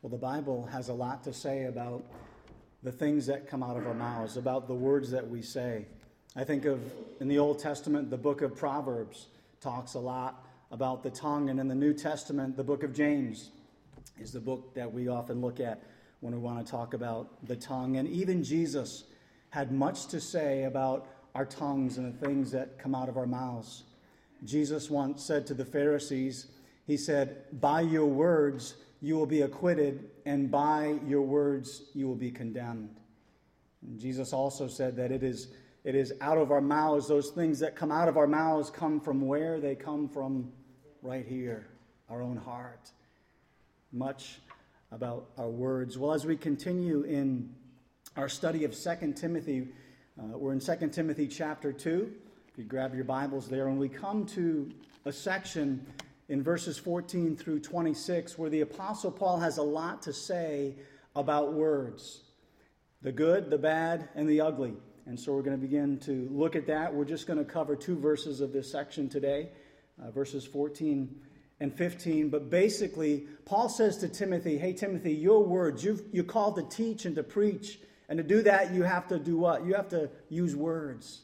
Well, the Bible has a lot to say about the things that come out of our mouths, about the words that we say. I think of, in the Old Testament, the book of Proverbs talks a lot about the tongue, and in the New Testament, the book of James is the book that we often look at when we want to talk about the tongue. And even Jesus had much to say about our tongues and the things that come out of our mouths. Jesus once said to the Pharisees, he said, "By your words you will be acquitted, and by your words you will be condemned." And Jesus also said that it is out of our mouths, those things that come out of our mouths come from where? They come from right here, our own heart. Much about our words. Well, as we continue in our study of 2 Timothy, we're in 2 Timothy chapter 2. If you grab your Bibles there, and we come to a section in verses 14 through 26 where the Apostle Paul has a lot to say about words. The good, the bad, and the ugly. And so we're going to begin to look at that. We're just going to cover 2 verses of this section today, verses 14 and 15. But basically, Paul says to Timothy, hey, Timothy, your words, you're called to teach and to preach. And to do that, you have to do what? You have to use words.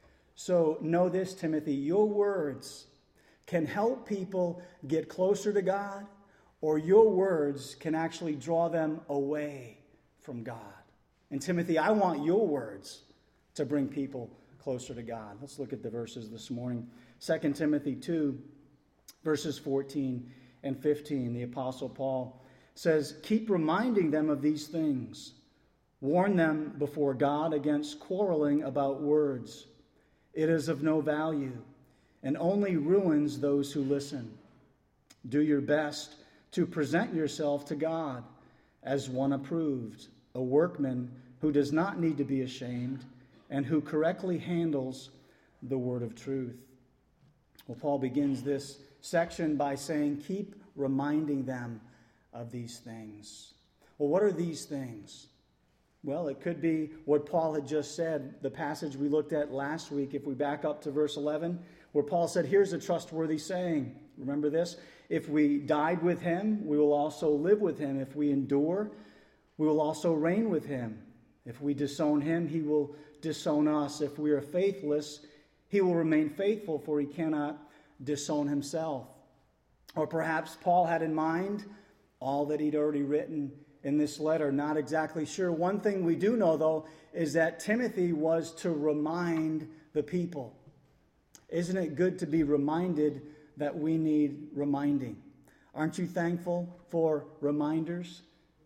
So know this, Timothy, your words can help people get closer to God, or your words can actually draw them away from God. And Timothy, I want your words to bring people closer to God. Let's look at the verses this morning. 2 Timothy 2, verses 14 and 15. The Apostle Paul says, "Keep reminding them of these things. Warn them before God against quarreling about words. It is of no value and only ruins those who listen. Do your best to present yourself to God as one approved, a workman who does not need to be ashamed and who correctly handles the word of truth." Well, Paul begins this section by saying, keep reminding them of these things. Well, what are these things? Well, it could be what Paul had just said, the passage we looked at last week, if we back up to verse 11, where Paul said, here's a trustworthy saying. Remember this? If we died with him, we will also live with him. If we endure, we will also reign with him. If we disown him, he will disown us. If we are faithless, he will remain faithful, for he cannot disown himself. Or perhaps Paul had in mind all that he'd already written in this letter. Not exactly sure. One thing we do know, though, is that Timothy was to remind the people. Isn't it good to be reminded that we need reminding? Aren't you thankful for reminders?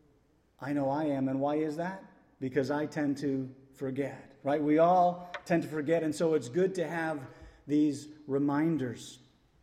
I know I am. And why is that? Because I tend to forget, right? We all tend to forget, and so it's good to have these reminders.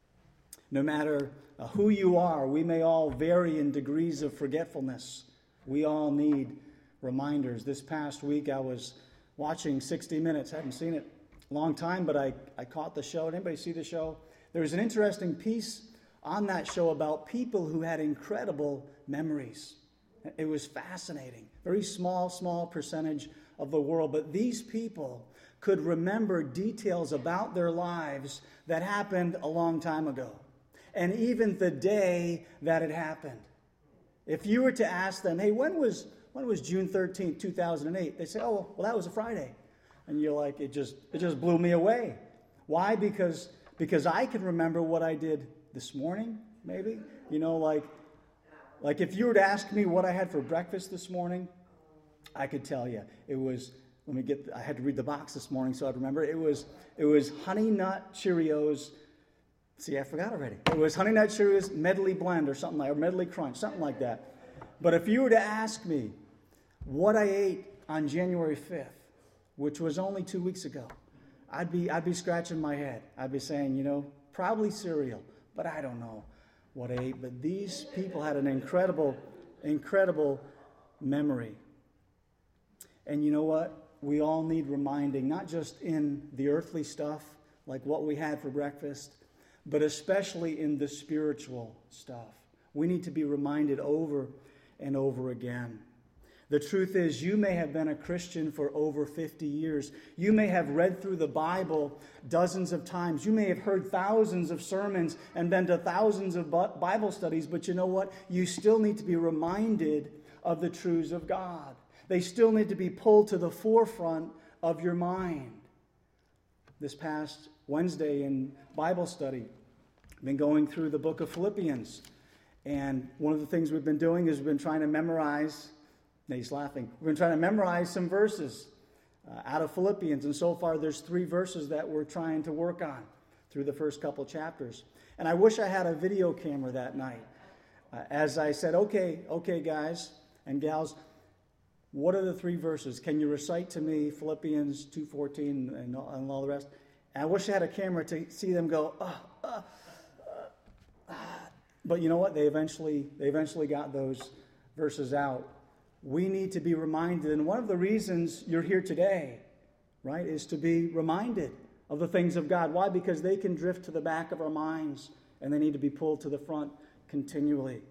No matter who you are, we may all vary in degrees of forgetfulness. We all need reminders. This past week I was watching 60 Minutes. I haven't seen it a long time, but I caught the show. Did anybody see the show? There was an interesting piece on that show about people who had incredible memories. It was fascinating. Very small percentage of the world. But these people could remember details about their lives that happened a long time ago. And even the day that it happened. If you were to ask them, hey, when was June 13th, 2008? They say, oh, well, that was a Friday. And you're like, it just blew me away. Why? Because I can remember what I did this morning, maybe. You know, like if you were to ask me what I had for breakfast this morning, I could tell you. It was, I had to read the box this morning so I'd remember. It was Honey Nut Cheerios. See, I forgot already. It was Honey Nut Cheerios Medley Blend or something like, or Medley Crunch, something like that. But if you were to ask me what I ate on January 5th, which was only 2 weeks ago, I'd be scratching my head. I'd be saying, probably cereal, but I don't know what I ate. But these people had an incredible memory. And you know what? We all need reminding, not just in the earthly stuff, like what we had for breakfast, but especially in the spiritual stuff. We need to be reminded over and over again. The truth is, you may have been a Christian for over 50 years. You may have read through the Bible dozens of times. You may have heard thousands of sermons and been to thousands of Bible studies, but you know what? You still need to be reminded of the truths of God. They still need to be pulled to the forefront of your mind. This past Wednesday in Bible study, I've been going through the book of Philippians. And one of the things we've been doing is we've been trying to memorize. He's laughing. We've been trying to memorize some verses out of Philippians. And so far, there's 3 verses that we're trying to work on through the first couple chapters. And I wish I had a video camera that night. As I said, okay, guys and gals, what are the 3 verses? Can you recite to me Philippians 2:14 and all the rest? And I wish I had a camera to see them go, But you know what? They eventually got those verses out. We need to be reminded, and one of the reasons you're here today, right, is to be reminded of the things of God. Why? Because they can drift to the back of our minds, and they need to be pulled to the front continually.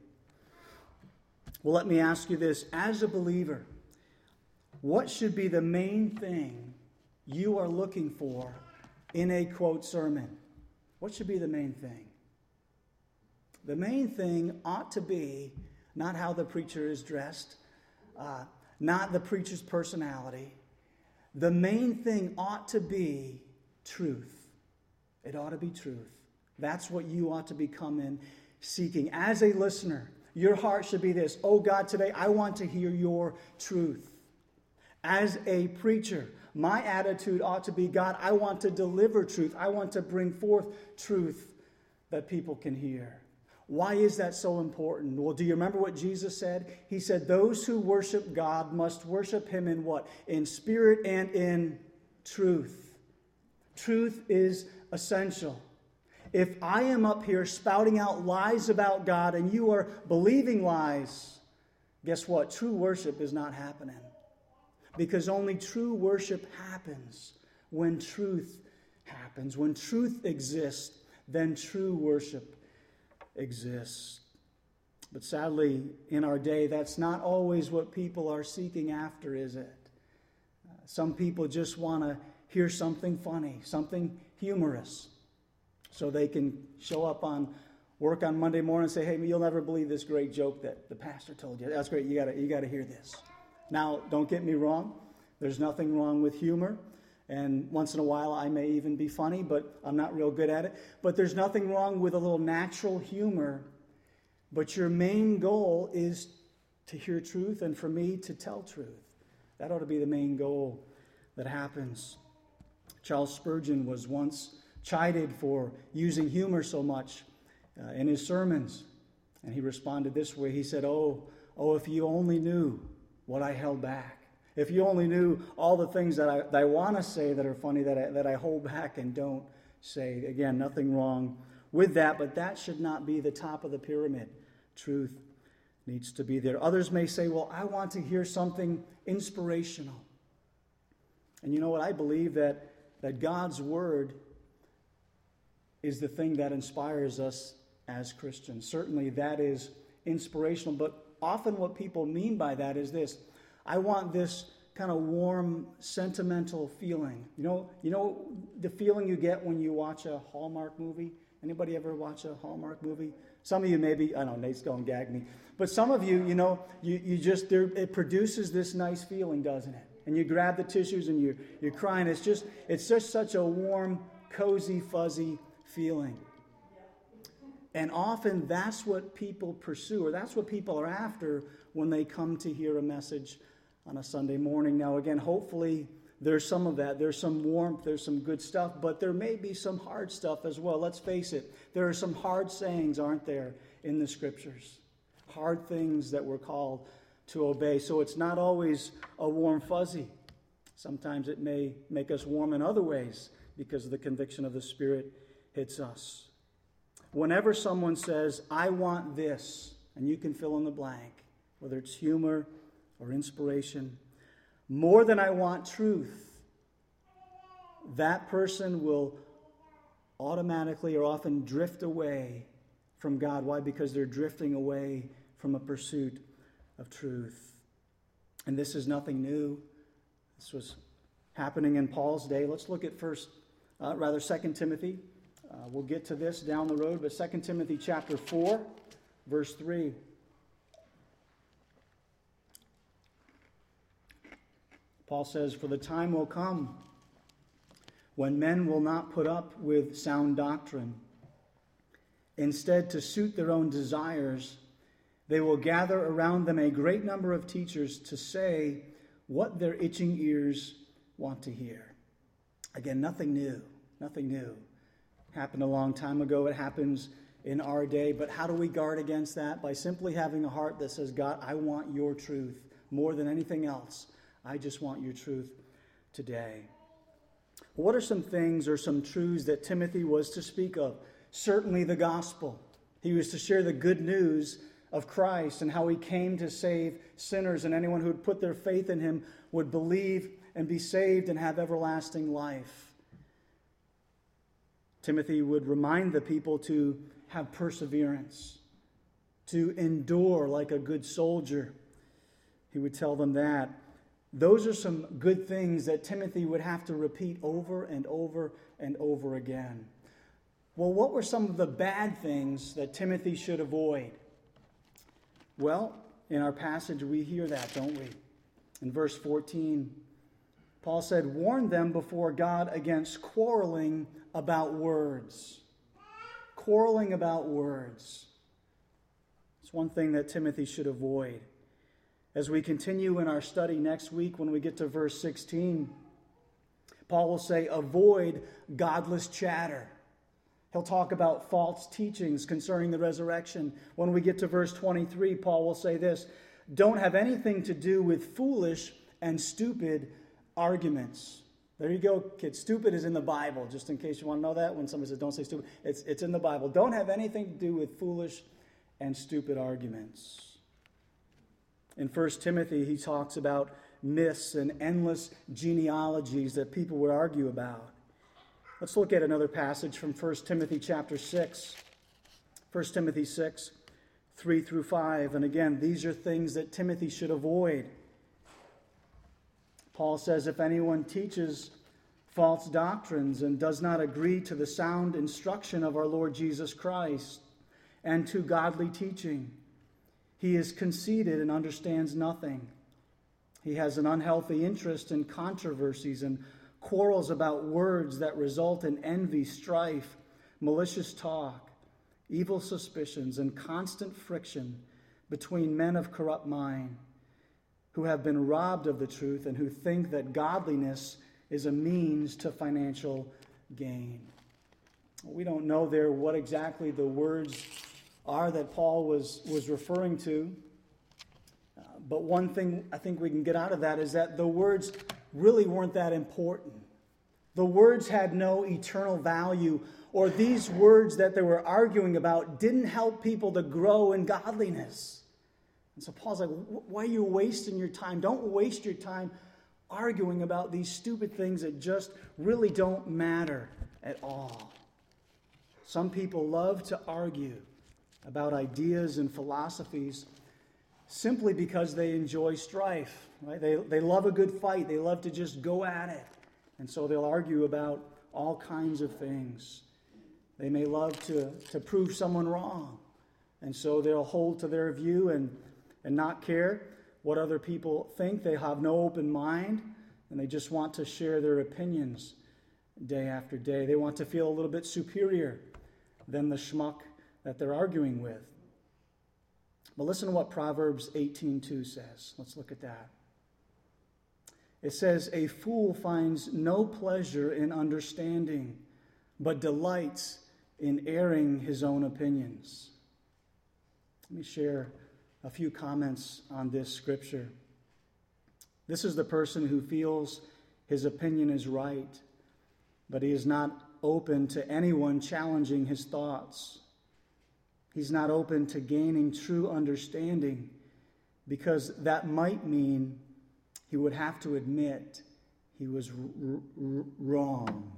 Well, let me ask you this. As a believer, what should be the main thing you are looking for in a quote sermon? What should be the main thing? The main thing ought to be not how the preacher is dressed, not the preacher's personality. The main thing ought to be truth. It ought to be truth. That's what you ought to be coming seeking. As a listener, your heart should be this: oh God, today I want to hear your truth. As a preacher, my attitude ought to be, God, I want to deliver truth. I want to bring forth truth that people can hear. Why is that so important? Well, do you remember what Jesus said? He said, those who worship God must worship Him in what? In spirit and in truth. Truth is essential. If I am up here spouting out lies about God and you are believing lies, guess what? True worship is not happening. Because only true worship happens when truth happens. When truth exists, then true worship exists. But sadly, in our day, that's not always what people are seeking after, is it? Some people just want to hear something funny, something humorous, so they can show up on work on Monday morning and say, hey, you'll never believe this great joke that the pastor told you. That's great. You got to hear this. Now, don't get me wrong. There's nothing wrong with humor. And once in a while, I may even be funny, but I'm not real good at it. But there's nothing wrong with a little natural humor. But your main goal is to hear truth and for me to tell truth. That ought to be the main goal that happens. Charles Spurgeon was once chided for using humor so much in his sermons. And he responded this way. He said, oh, if you only knew what I held back. If you only knew all the things that I want to say that are funny, that I hold back and don't say. Again, nothing wrong with that, but that should not be the top of the pyramid. Truth needs to be there. Others may say, well, I want to hear something inspirational. And you know what? I believe that God's Word is the thing that inspires us as Christians. Certainly that is inspirational, but often what people mean by that is this: I want this kind of warm, sentimental feeling. You know the feeling you get when you watch a Hallmark movie? Anybody ever watch a Hallmark movie? Some of you maybe, I know, Nate's going to gag me. But some of you, it produces this nice feeling, doesn't it? And you grab the tissues and you're crying. It's just such a warm, cozy, fuzzy feeling. And often that's what people pursue, or that's what people are after when they come to hear a message on a Sunday morning. Now, again, hopefully there's some of that. There's some warmth, there's some good stuff, but there may be some hard stuff as well. Let's face it. There are some hard sayings, aren't there, in the Scriptures? Hard things that we're called to obey. So it's not always a warm fuzzy. Sometimes it may make us warm in other ways because the conviction of the Spirit hits us. Whenever someone says, I want this, and you can fill in the blank, whether it's humor or inspiration, more than I want truth, that person will automatically or often drift away from God. Why? Because they're drifting away from a pursuit of truth. And this is nothing new. This was happening in Paul's day. Let's look at 2 Timothy. We'll get to this down the road, but 2 Timothy chapter 4, verse 3. Paul says, "For the time will come when men will not put up with sound doctrine. Instead, to suit their own desires, they will gather around them a great number of teachers to say what their itching ears want to hear." Again, nothing new. Nothing new. Happened a long time ago. It happens in our day. But how do we guard against that? By simply having a heart that says, "God, I want your truth more than anything else. I just want your truth today." What are some things or some truths that Timothy was to speak of? Certainly the gospel. He was to share the good news of Christ and how he came to save sinners, and anyone who would put their faith in him would believe and be saved and have everlasting life. Timothy would remind the people to have perseverance, to endure like a good soldier. He would tell them that. Those are some good things that Timothy would have to repeat over and over and over again. Well, what were some of the bad things that Timothy should avoid? Well, in our passage we hear that, don't we? In verse 14, Paul said, "Warn them before God against quarreling about words." Quarreling about words. It's one thing that Timothy should avoid. As we continue in our study next week, when we get to verse 16, Paul will say, "Avoid godless chatter." He'll talk about false teachings concerning the resurrection. When we get to verse 23, Paul will say this, "Don't have anything to do with foolish and stupid arguments." There you go, kids. Stupid is in the Bible, just in case you want to know that. When somebody says, "Don't say stupid," it's in the Bible. Don't have anything to do with foolish and stupid arguments. In 1 Timothy, he talks about myths and endless genealogies that people would argue about. Let's look at another passage from 1 Timothy chapter 6. 1 Timothy 6, 3 through 5. And again, these are things that Timothy should avoid. Paul says, "If anyone teaches false doctrines and does not agree to the sound instruction of our Lord Jesus Christ and to godly teaching, he is conceited and understands nothing. He has an unhealthy interest in controversies and quarrels about words that result in envy, strife, malicious talk, evil suspicions, and constant friction between men of corrupt mind, who have been robbed of the truth and who think that godliness is a means to financial gain." We don't know there what exactly the words are that Paul was referring to. But one thing I think we can get out of that is that the words really weren't that important. The words had no eternal value, or these words that they were arguing about didn't help people to grow in godliness. And so Paul's like, why are you wasting your time? Don't waste your time arguing about these stupid things that just really don't matter at all. Some people love to argue about ideas and philosophies simply because they enjoy strife. Right? They love a good fight. They love to just go at it. And so they'll argue about all kinds of things. They may love to prove someone wrong. And so they'll hold to their view and not care what other people think. They have no open mind, and they just want to share their opinions day after day. They want to feel a little bit superior than the schmuck that they're arguing with. But listen to what Proverbs 18:2 says. Let's look at that. It says, "A fool finds no pleasure in understanding, but delights in airing his own opinions." Let me share a few comments on this scripture. This is the person who feels his opinion is right, but he is not open to anyone challenging his thoughts. He's not open to gaining true understanding, because that might mean he would have to admit he was wrong.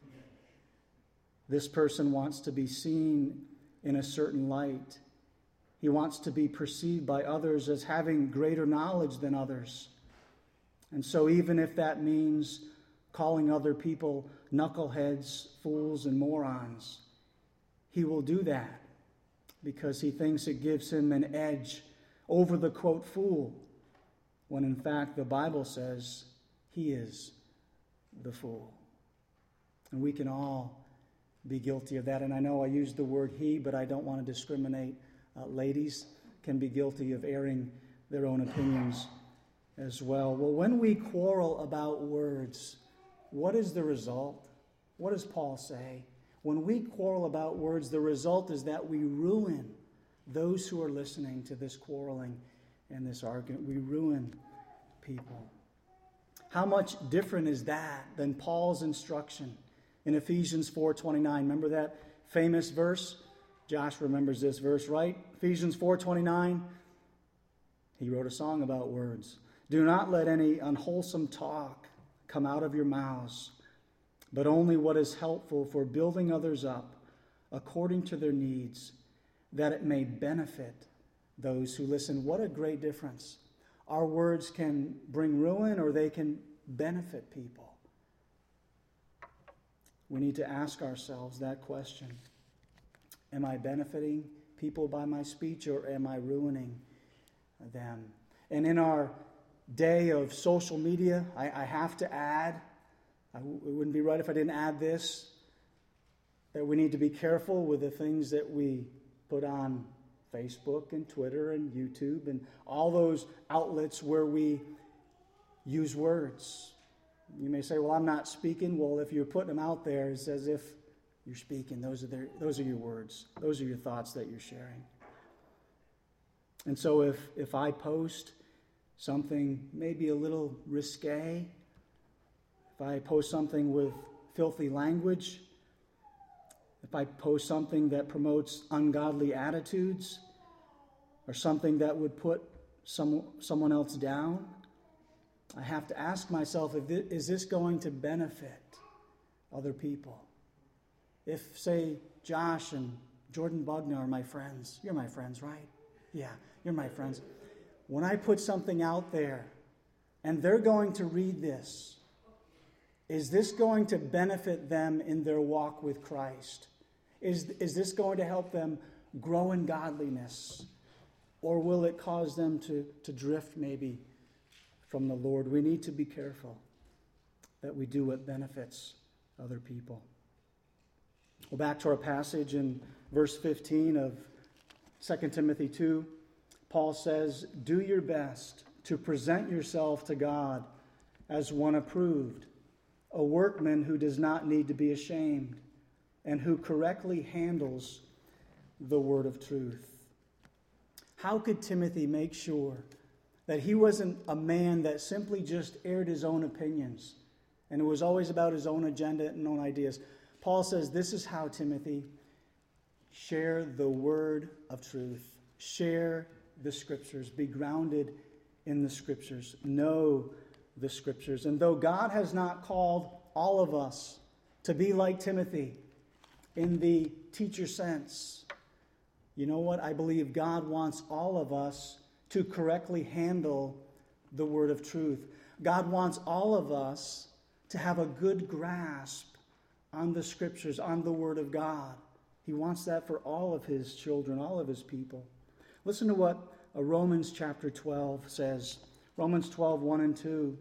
This person wants to be seen in a certain light, He wants to be perceived by others as having greater knowledge than others. And so even if that means calling other people knuckleheads, fools, and morons, he will do that because he thinks it gives him an edge over the, quote, fool, when in fact the Bible says he is the fool. And we can all be guilty of that. And I know I used the word he, but I don't want to discriminate. Ladies can be guilty of airing their own opinions as well. Well, when we quarrel about words, what is the result? What does Paul say? When we quarrel about words, the result is that we ruin those who are listening to this quarreling and this argument. We ruin people. How much different is that than Paul's instruction in Ephesians 4:29? Remember that famous verse? Josh remembers this verse, right? Ephesians 4:29. He wrote a song about words. Do not let any unwholesome talk come out of your mouths, but only what is helpful for building others up according to their needs, that it may benefit those who listen. What a great difference. Our words can bring ruin or they can benefit people. We need to ask ourselves that question. Am I benefiting people by my speech, or am I ruining them? And in our day of social media, I have to add, it wouldn't be right if I didn't add this, that we need to be careful with the things that we put on Facebook and Twitter and YouTube and all those outlets where we use words. You may say, well, I'm not speaking. Well, if you're putting them out there, it's as if you're speaking. Those are your words. Those are your thoughts that you're sharing. And so if I post something maybe a little risque, if I post something with filthy language, if I post something that promotes ungodly attitudes, or something that would put someone else down, I have to ask myself, is this going to benefit other people? If, say, Josh and Jordan Bugner are my friends, you're my friends, right? Yeah, you're my friends. When I put something out there and they're going to read this, is this going to benefit them in their walk with Christ? Is this going to help them grow in godliness? Or will it cause them to drift maybe from the Lord? We need to be careful that we do what benefits other people. Well, back to our passage in verse 15 of 2 Timothy 2. Paul says, do your best to present yourself to God as one approved, a workman who does not need to be ashamed, and who correctly handles the word of truth. How could Timothy make sure that he wasn't a man that simply just aired his own opinions and it was always about his own agenda and own ideas? Paul says, this is how, Timothy, share the word of truth. Share the Scriptures. Be grounded in the Scriptures. Know the Scriptures. And though God has not called all of us to be like Timothy in the teacher sense, you know what? I believe God wants all of us to correctly handle the word of truth. God wants all of us to have a good grasp on the Scriptures, on the Word of God. He wants that for all of His children, all of His people. Listen to what Romans chapter 12 says. Romans 12, 1 and 2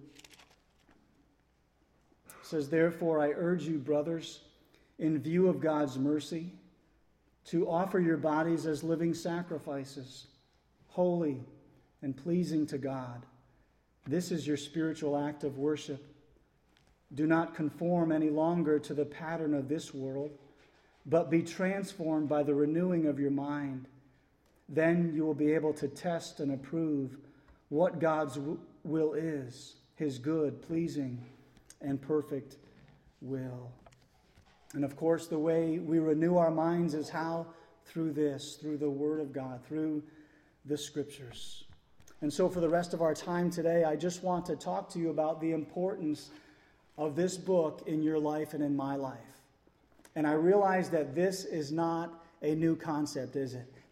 says, therefore I urge you, brothers, in view of God's mercy, to offer your bodies as living sacrifices, holy and pleasing to God. This is your spiritual act of worship. Do not conform any longer to the pattern of this world, but be transformed by the renewing of your mind. Then you will be able to test and approve what God's will is, His good, pleasing, and perfect will. And of course, the way we renew our minds is how? Through this, through the Word of God, through the Scriptures. And so for the rest of our time today, I just want to talk to you about the importance of this book in your life and in my life. And I realize that this is not a new concept, is it?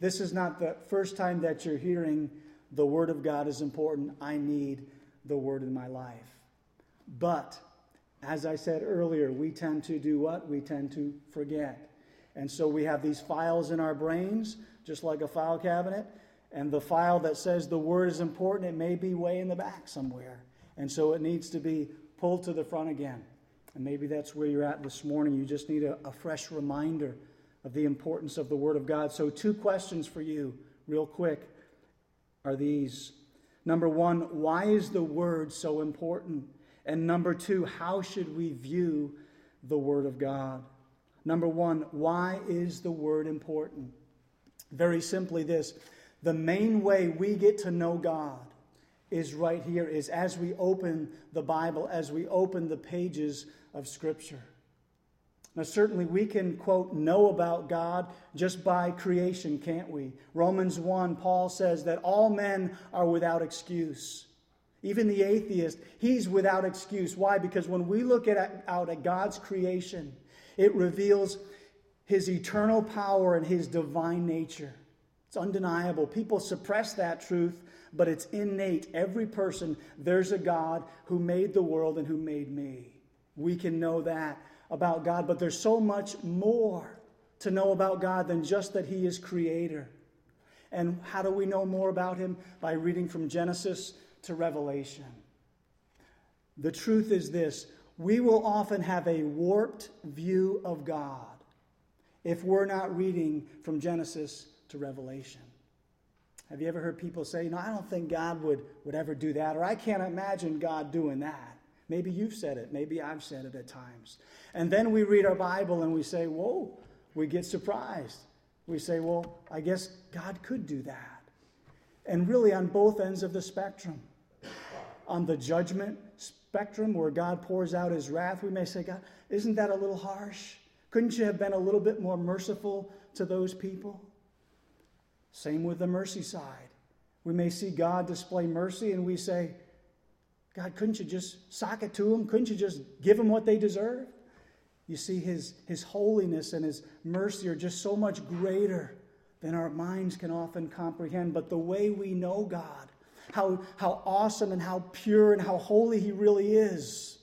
This is not the first time that you're hearing the Word of God is important. I need the Word in my life. But, as I said earlier, we tend to do what? We tend to forget. And so we have these files in our brains, just like a file cabinet. And the file that says the Word is important, it may be way in the back somewhere. And so it needs to be pulled to the front again. And maybe that's where you're at this morning. You just need a fresh reminder of the importance of the Word of God. So 2 questions for you, real quick, are these. Number 1, why is the Word so important? And number 2, how should we view the Word of God? Number 1, why is the Word important? Very simply this. The main way we get to know God is right here, is as we open the Bible, as we open the pages of Scripture. Now, certainly we can, quote, know about God just by creation, can't we? Romans 1, Paul says that all men are without excuse. Even the atheist, he's without excuse. Why? Because when we look out at God's creation, it reveals His eternal power and His divine nature. It's undeniable. People suppress that truth, but it's innate. Every person, there's a God who made the world and who made me. We can know that about God, but there's so much more to know about God than just that He is creator. And how do we know more about Him? By reading from Genesis to Revelation. The truth is this: we will often have a warped view of God if we're not reading from Genesis to Revelation. Have you ever heard people say, I don't think God would ever do that, or I can't imagine God doing that? Maybe you've said it. Maybe I've said it at times. And then we read our Bible and we say, whoa, we get surprised. We say, well, I guess God could do that. And really on both ends of the spectrum. On the judgment spectrum where God pours out His wrath, we may say, God, isn't that a little harsh? Couldn't you have been a little bit more merciful to those people? Same with the mercy side. We may see God display mercy and we say, God, couldn't you just sock it to them? Couldn't you just give them what they deserve? You see, His holiness and His mercy are just so much greater than our minds can often comprehend. But the way we know God, how awesome and how pure and how holy He really is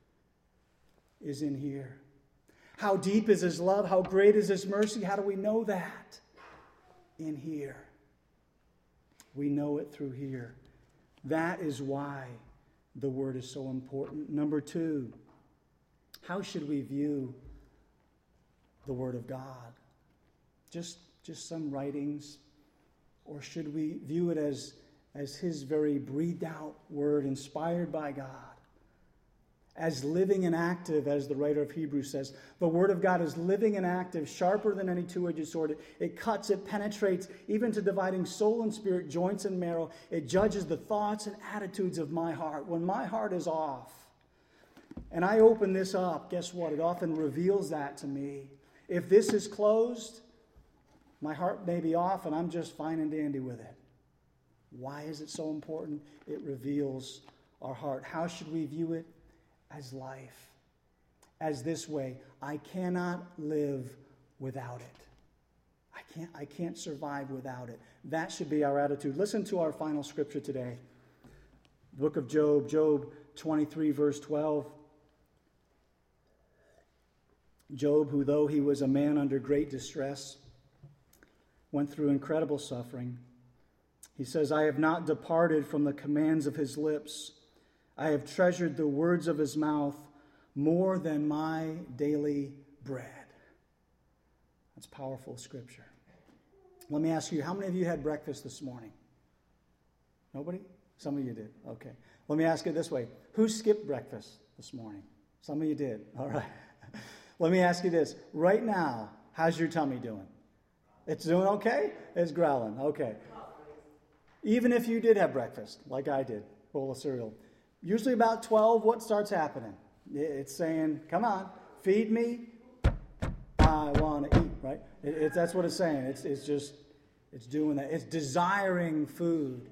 in here. How deep is His love? How great is His mercy? How do we know that? In here. We know it through here. That is why the Word is so important. Number 2, how should we view the Word of God? Just some writings? Or should we view it as His very breathed out Word, inspired by God? As living and active, as the writer of Hebrews says. The Word of God is living and active, sharper than any two-edged sword. It cuts, it penetrates, even to dividing soul and spirit, joints and marrow. It judges the thoughts and attitudes of my heart. When my heart is off, and I open this up, guess what? It often reveals that to me. If this is closed, my heart may be off and I'm just fine and dandy with it. Why is it so important? It reveals our heart. How should we view it? As life. As this way. I cannot live without it. I can't survive without it. That should be our attitude. Listen to our final scripture today. The book of Job, Job 23, verse 12. Job, who though he was a man under great distress, went through incredible suffering. He says, I have not departed from the commands of His lips. I have treasured the words of His mouth more than my daily bread. That's powerful scripture. Let me ask you, how many of you had breakfast this morning? Nobody? Some of you did. Okay. Let me ask it this way. Who skipped breakfast this morning? Some of you did. All right. Let me ask you this. Right now, how's your tummy doing? It's doing okay? It's growling. Okay. Even if you did have breakfast, like I did, bowl of cereal, usually about 12, what starts happening? It's saying, come on, feed me. I want to eat, right? That's what it's saying. It's doing that. It's desiring food.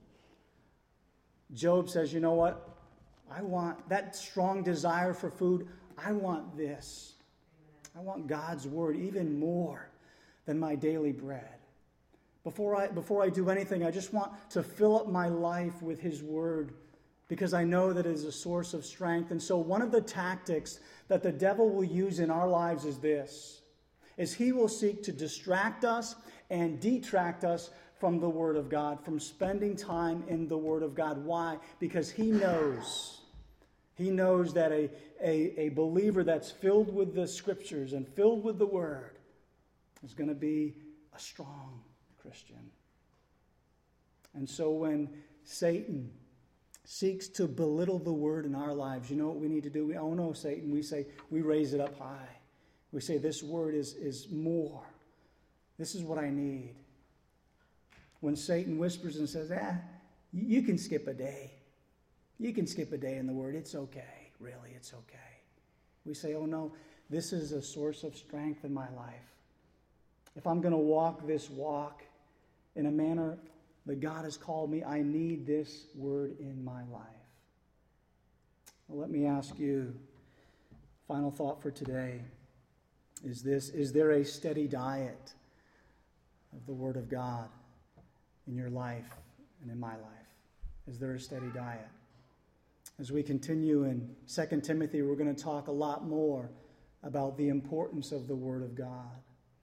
Job says, you know what? I want that strong desire for food. I want this. I want God's word even more than my daily bread. Before I do anything, I just want to fill up my life with His Word, because I know that it is a source of strength. And so one of the tactics that the devil will use in our lives is this, is he will seek to distract us and detract us from the Word of God, from spending time in the Word of God. Why? Because he knows that a believer that's filled with the Scriptures and filled with the Word is going to be a strong Christian. And so when Satan seeks to belittle the Word in our lives, you know what we need to do? Oh no, Satan, we raise it up high. We say this Word is more. This is what I need. When Satan whispers and says, you can skip a day. You can skip a day in the Word. It's okay. Really, it's okay. We say, oh no, this is a source of strength in my life. If I'm going to walk this walk in a manner that God has called me, I need this Word in my life. Well, let me ask you, final thought for today is this: is there a steady diet of the Word of God in your life and in my life? Is there a steady diet? As we continue in 2 Timothy, we're going to talk a lot more about the importance of the Word of God.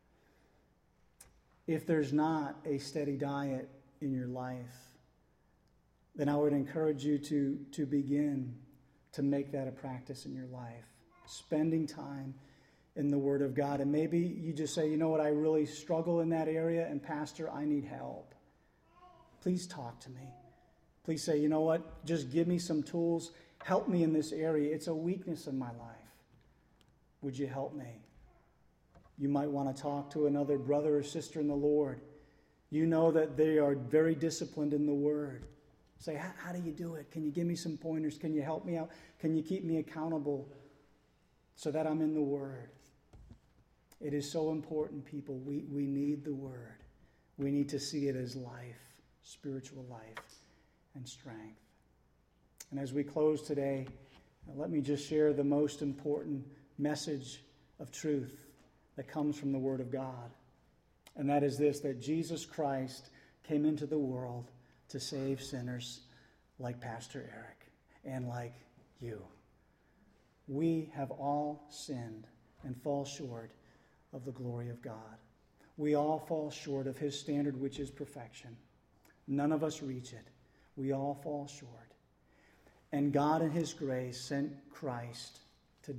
If there's not a steady diet in your life, then I would encourage you to begin to make that a practice in your life. Spending time in the Word of God. And maybe you just say, you know what, I really struggle in that area, and Pastor, I need help. Please talk to me. Please say, you know what, just give me some tools. Help me in this area. It's a weakness in my life. Would you help me? You might want to talk to another brother or sister in the Lord. You know that they are very disciplined in the Word. Say, how do you do it? Can you give me some pointers? Can you help me out? Can you keep me accountable so that I'm in the Word? It is so important, people. We need the Word. We need to see it as life, spiritual life, and strength. And as we close today, let me just share the most important message of truth that comes from the Word of God. And that is this, that Jesus Christ came into the world to save sinners like Pastor Eric and like you. We have all sinned and fall short of the glory of God. We all fall short of His standard, which is perfection. None of us reach it. We all fall short. And God in His grace sent Christ to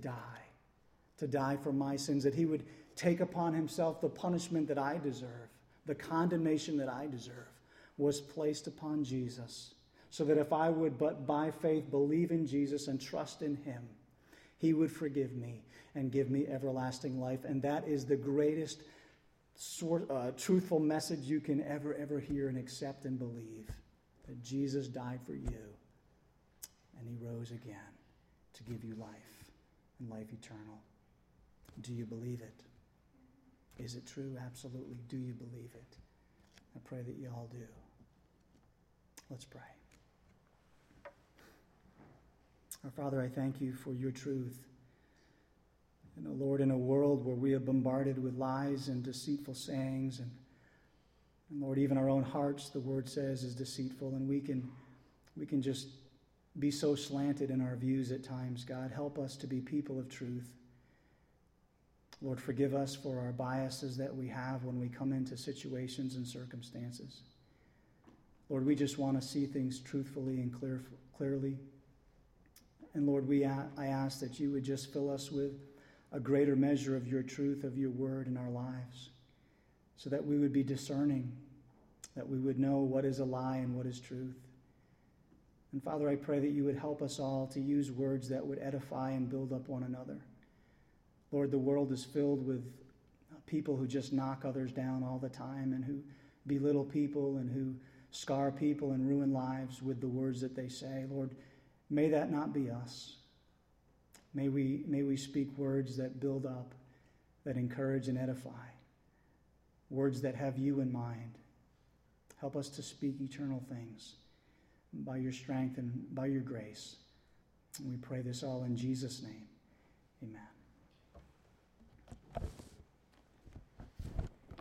die for my sins, that He would take upon Himself the punishment that I deserve, the condemnation that I deserve, was placed upon Jesus, so that if I would but by faith believe in Jesus and trust in Him, He would forgive me and give me everlasting life. And that is the greatest truthful message you can ever hear and accept and believe, that Jesus died for you and He rose again to give you life and life eternal. Do you believe it? Is it true? Absolutely. Do you believe it? I pray that you all do. Let's pray. Our Father, I thank You for Your truth. And, oh Lord, in a world where we are bombarded with lies and deceitful sayings, and Lord, even our own hearts, the Word says, is deceitful, and we can just be so slanted in our views at times. God, help us to be people of truth. Lord, forgive us for our biases that we have when we come into situations and circumstances. Lord, we just want to see things truthfully and clearly. And Lord, I ask that You would just fill us with a greater measure of Your truth, of Your Word in our lives, so that we would be discerning, that we would know what is a lie and what is truth. And Father, I pray that You would help us all to use words that would edify and build up one another. Lord, the world is filled with people who just knock others down all the time, and who belittle people, and who scar people and ruin lives with the words that they say. Lord, may that not be us. May we speak words that build up, that encourage and edify, words that have You in mind. Help us to speak eternal things by Your strength and by Your grace. And we pray this all in Jesus' name. Amen.